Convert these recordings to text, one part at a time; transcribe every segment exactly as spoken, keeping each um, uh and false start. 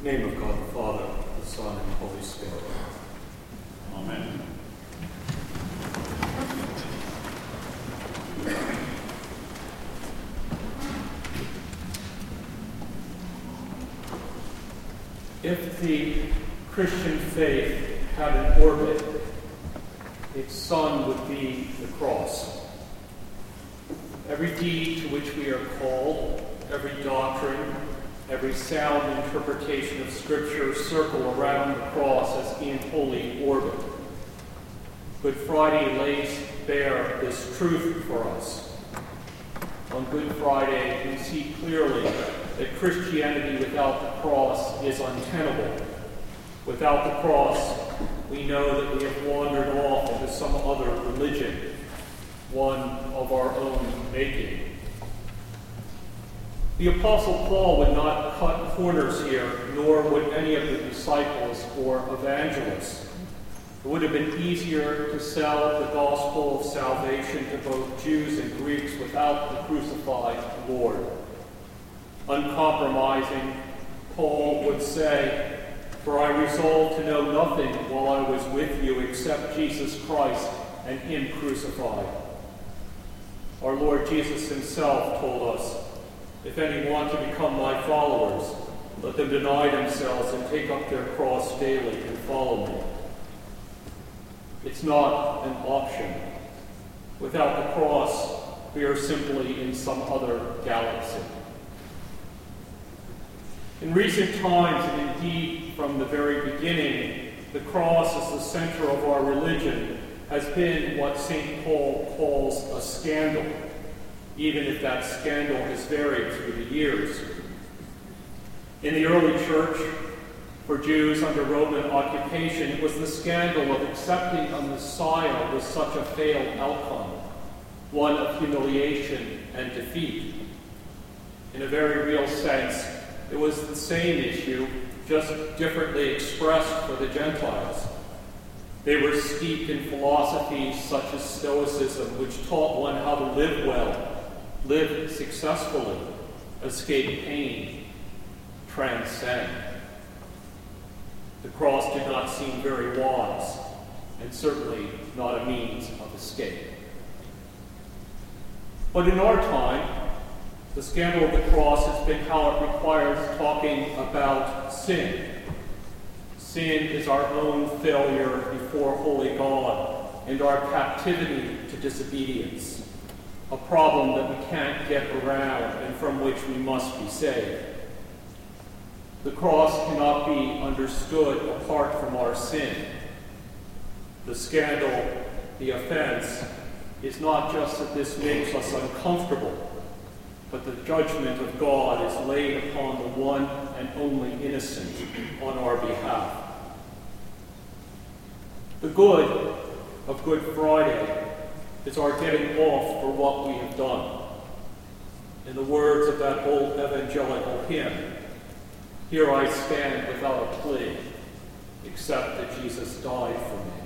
In the name of God the Father, the Son, and the Holy Spirit. Amen. If the Christian faith had an orbit, its sun would be the cross. Every deed to which we are called, every doctrine, every sound interpretation of Scripture circle around the cross as in holy orbit. Good Friday lays bare this truth for us. On Good Friday, we see clearly that Christianity without the cross is untenable. Without the cross, we know that we have wandered off into some other religion, one of our own making. The Apostle Paul would not cut corners here, nor would any of the disciples or evangelists. It would have been easier to sell the gospel of salvation to both Jews and Greeks without the crucified Lord. Uncompromising, Paul would say, "For I resolved to know nothing while I was with you except Jesus Christ and him crucified." Our Lord Jesus himself told us, "If any want to become my followers, let them deny themselves and take up their cross daily and follow me." It's not an option. Without the cross, we are simply in some other galaxy. In recent times, and indeed from the very beginning, the cross as the center of our religion has been what Saint Paul calls a scandal, even if that scandal has varied through the years. In the early church, for Jews under Roman occupation, it was the scandal of accepting a Messiah with such a failed outcome, one of humiliation and defeat. In a very real sense, it was the same issue, just differently expressed for the Gentiles. They were steeped in philosophies such as Stoicism, which taught one how to live well, live successfully, escape pain, transcend. The cross did not seem very wise, and certainly not a means of escape. But in our time, the scandal of the cross has been how it requires talking about sin. Sin is our own failure before holy God and our captivity to disobedience, a problem that we can't get around and from which we must be saved. The cross cannot be understood apart from our sin. The scandal, the offense, is not just that this makes us uncomfortable, but the judgment of God is laid upon the one and only innocent on our behalf. The good of Good Friday is our getting off for what we have done. In the words of that old evangelical hymn, "Here I stand without a plea, except that Jesus died for me."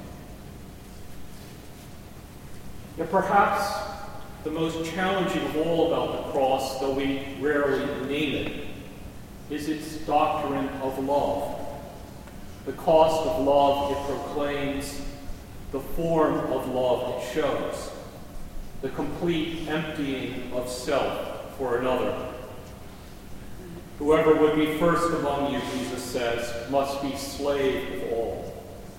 Yet perhaps the most challenging of all about the cross, though we rarely name it, is its doctrine of love. The cost of love it proclaims, the form of love it shows, the complete emptying of self for another. Whoever would be first among you, Jesus says, must be slave of all.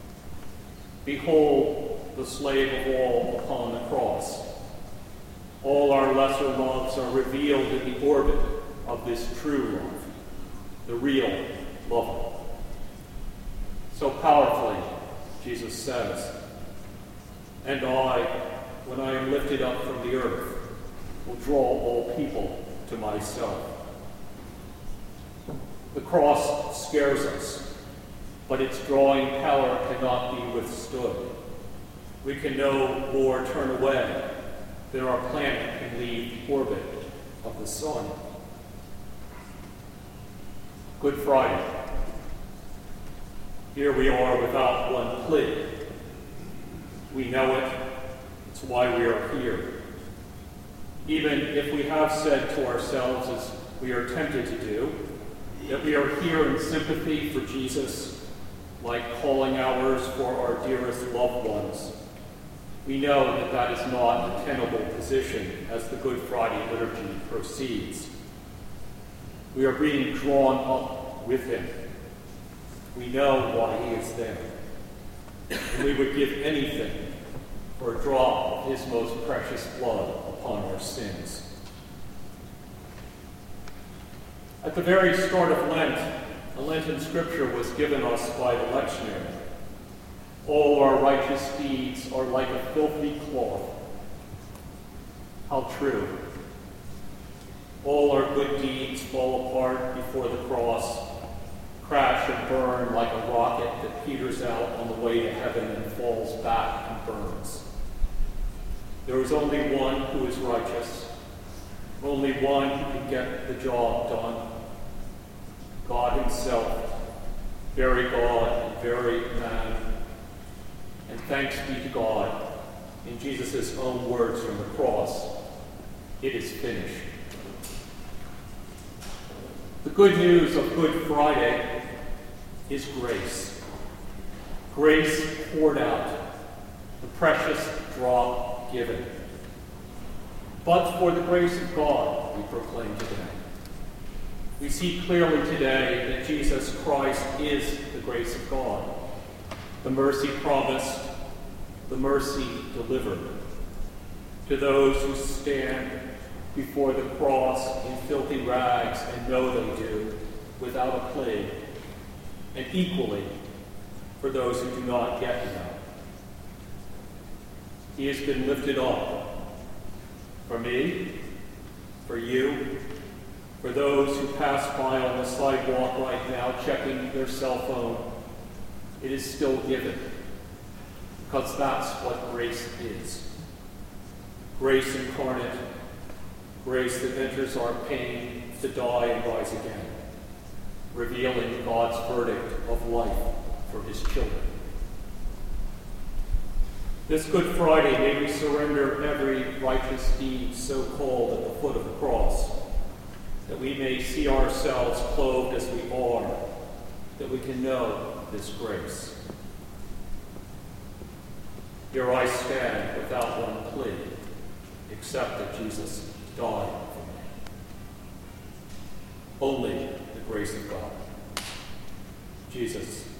Behold the slave of all upon the cross. All our lesser loves are revealed in the orbit of this true love, the real lover. So powerfully, Jesus says, "And I, when I am lifted up from the earth, will draw all people to myself." The cross scares us, but its drawing power cannot be withstood. We can no more turn away than our planet can leave the orbit of the sun. Good Friday. Here we are without one plea. We know it. It's why we are here. Even if we have said to ourselves, as we are tempted to do, that we are here in sympathy for Jesus, like calling hours for our dearest loved ones. We know that that is not a tenable position as the Good Friday liturgy proceeds. We are being drawn up with him. We know why he is there. And we would give anything for a drop of his most precious blood upon our sins. At the very start of Lent, a Lenten scripture was given us by the lectionary. All our righteous deeds are like a filthy cloth. How true. All our good deeds fall apart before the cross, crash and burn like a rocket that peters out on the way to heaven and falls back and burns. There is only one who is righteous, only one who can get the job done. God himself, very God and very man. And thanks be to God, in Jesus' own words from the cross, it is finished. The good news of Good Friday is grace. Grace poured out, the precious drop given. But for the grace of God, we proclaim today. We see clearly today that Jesus Christ is the grace of God, the mercy promised, the mercy delivered to those who stand before the cross in filthy rags and know they do, without a plea, and equally for those who do not yet know. He has been lifted up for me, for you, for those who pass by on the sidewalk right now checking their cell phone. It is still given, because that's what grace is. Grace incarnate, grace that enters our pain to die and rise again, revealing God's verdict of life for his children. This Good Friday, may we surrender every righteous deed so called at the foot of the cross, that we may see ourselves clothed as we are, that we can know this grace. Here I stand without one plea, except that Jesus died for me. Only the grace of God. Jesus.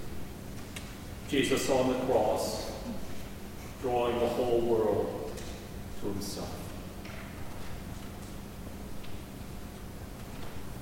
Jesus on the cross, drawing the whole world to himself.